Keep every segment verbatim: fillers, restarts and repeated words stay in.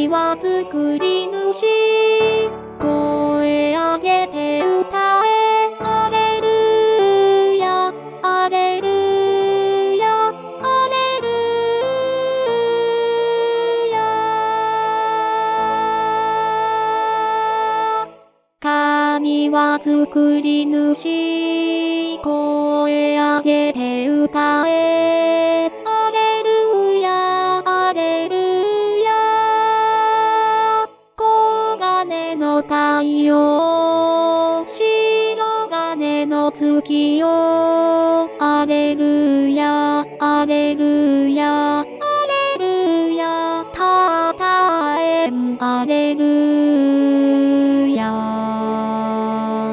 は作り主。声上げて歌え。アレルヤ、アレルヤ、アレルヤ。神は作り主。声上げて歌え。アレルヤ、アレルヤ。黄金の太陽、白金の月よ。アレルヤ、アレルヤ、アレルヤ。たたえん、アレルヤ。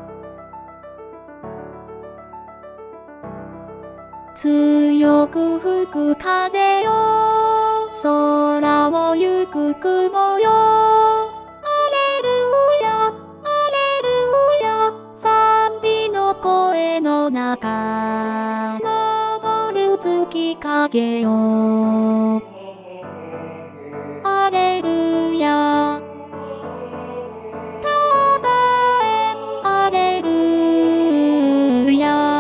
強く吹く風よ、空を行く雲よ。アレルヤ、アレルヤ。賛美の声の中、昇る月影よ。アレルヤ。たたえん、アレルヤ。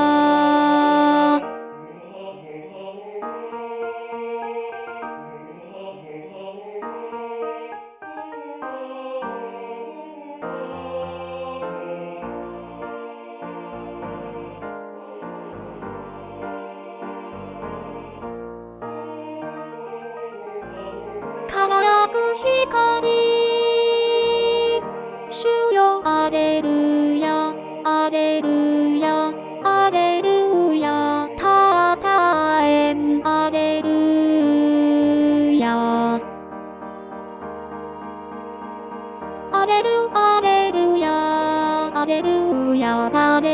輝く光、主よ。アレルヤ、アレルヤ、アレルヤ。たたえん、アレルヤ。アレル、アレルヤ、アレルヤ、アレ